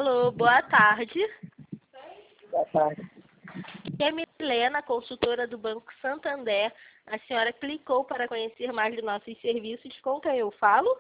Alô, boa tarde. Boa tarde. Aqui é Milena, consultora do Banco Santander. A senhora clicou para conhecer mais de nossos serviços. Com quem eu falo?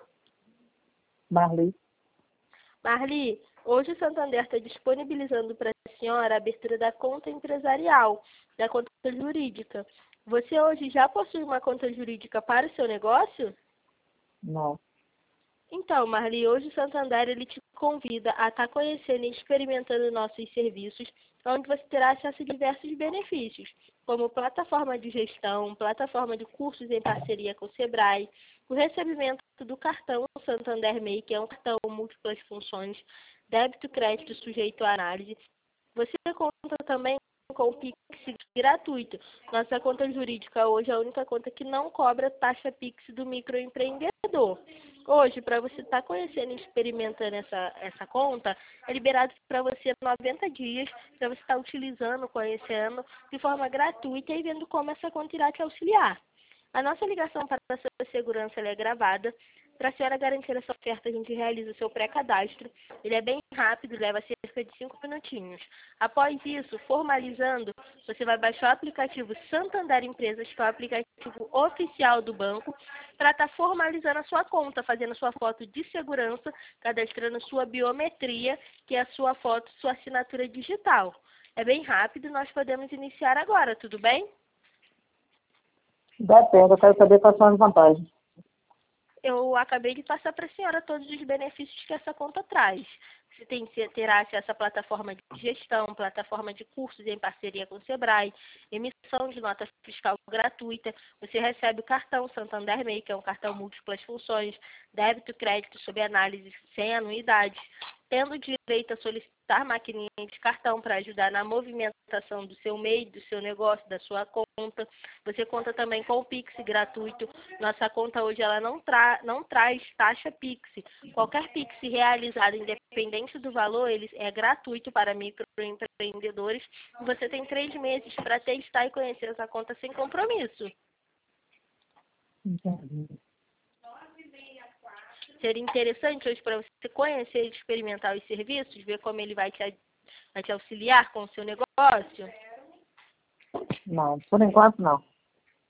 Marli. Marli, hoje o Santander está disponibilizando para a senhora a abertura da conta empresarial, da conta jurídica. Você hoje já possui uma conta jurídica para o seu negócio? Não. Então, Marli, hoje o Santander ele te convida a estar conhecendo e experimentando nossos serviços, onde você terá acesso a diversos benefícios, como plataforma de gestão, plataforma de cursos em parceria com o Sebrae, o recebimento do cartão Santander MEI, que é um cartão múltiplas funções, débito e crédito sujeito à análise. Você conta também com o Pix gratuito. Nossa conta jurídica hoje é a única conta que não cobra taxa Pix do microempreendedor. Hoje, para você estar conhecendo e experimentando essa conta, é liberado para você 90 dias, para você estar utilizando, conhecendo de forma gratuita e vendo como essa conta irá te auxiliar. A nossa ligação para a sua segurança é gravada. Para a senhora garantir essa oferta, a gente realiza o seu pré-cadastro. Ele é bem rápido, leva cerca de 5 minutinhos. Após isso, formalizando, você vai baixar o aplicativo Santander Empresas, que é o aplicativo oficial do banco, para estar formalizando a sua conta, fazendo sua foto de segurança, cadastrando sua biometria, que é a sua foto, sua assinatura digital. É bem rápido, nós podemos iniciar agora, tudo bem? Depende, eu quero saber quais são as vantagens. Eu acabei de passar para a senhora todos os benefícios que essa conta traz. Você terá acesso à plataforma de gestão, plataforma de cursos em parceria com o Sebrae, emissão de nota fiscal gratuita, você recebe o cartão Santander MEI, que é um cartão múltiplas funções, débito e crédito sob análise sem anuidade, tendo direito a solicitar maquininha de cartão para ajudar na movimentação do seu MEI, do seu negócio, da sua conta. Você conta também com o Pix gratuito. Nossa conta hoje ela não traz taxa Pix. Qualquer Pix realizado, independente do valor, ele é gratuito para microempreendedores. Você tem 3 meses para testar e conhecer essa conta sem compromisso. Entendi. Seria interessante hoje para você conhecer e experimentar os serviços, ver como ele vai te auxiliar com o seu negócio? Não, por enquanto não.